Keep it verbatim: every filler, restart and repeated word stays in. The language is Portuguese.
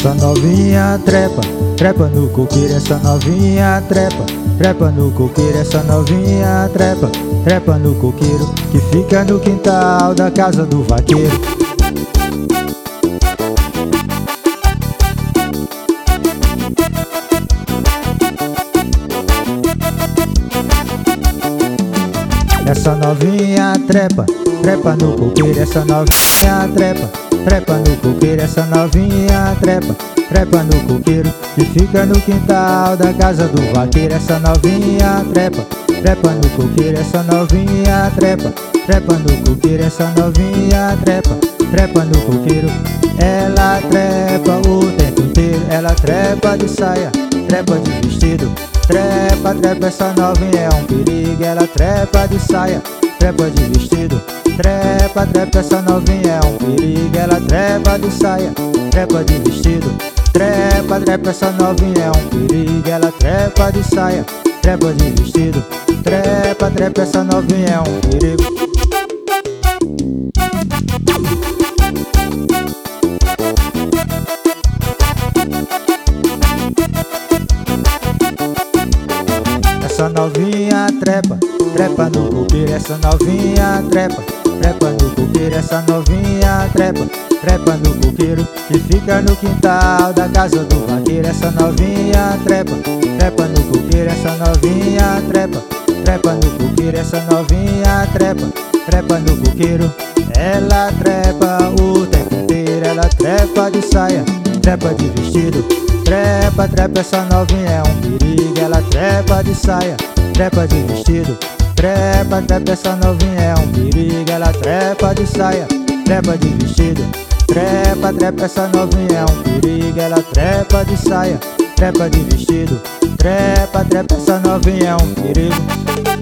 Essa novinha trepa, trepa no coqueiro. Essa novinha trepa, trepa no coqueiro. Essa novinha trepa, trepa no coqueiro, que fica no quintal da casa do vaqueiro. Essa novinha trepa, trepa no coqueiro. Essa novinha trepa, trepa no coqueiro. Essa novinha trepa, trepa no coqueiro, que fica no quintal da casa do vaqueiro. Essa novinha trepa, trepa no coqueiro. Essa novinha trepa, trepa no coqueiro. Essa novinha trepa, trepa no coqueiro. Ela trepa o tempo inteiro. Ela trepa de saia, trepa de vestido. Trepa, trepa, essa novinha é um perigo. Ela trepa de saia, trepa de vestido. Trepa, trepa, essa novinha é um perigo. Ela trepa de saia, trepa de vestido. Trepa, trepa, essa novinha é um perigo. Ela trepa de saia, trepa de vestido. Trepa, trepa, essa novinha é um perigo. Essa novinha trepa, trepa no coqueiro. Essa novinha trepa, trepa no coqueiro. Essa novinha trepa, trepa no coqueiro, que fica no quintal da casa do vaqueiro. Essa novinha trepa, trepa no coqueiro. Essa novinha trepa, trepa no coqueiro. Essa novinha trepa, trepa no coqueiro. Ela trepa o tempo inteiro. Ela trepa de saia, trepa de vestido. Trepa, trepa, essa novinha é um perigo. Ela trepa de saia, trepa de vestido. Trepa, trepa, essa novinha é um perigo. Ela trepa de saia, trepa de vestido. Trepa, trepa, essa novinha é um perigo. Ela trepa de saia, trepa de vestido. Trepa, trepa, essa novinha é um perigo.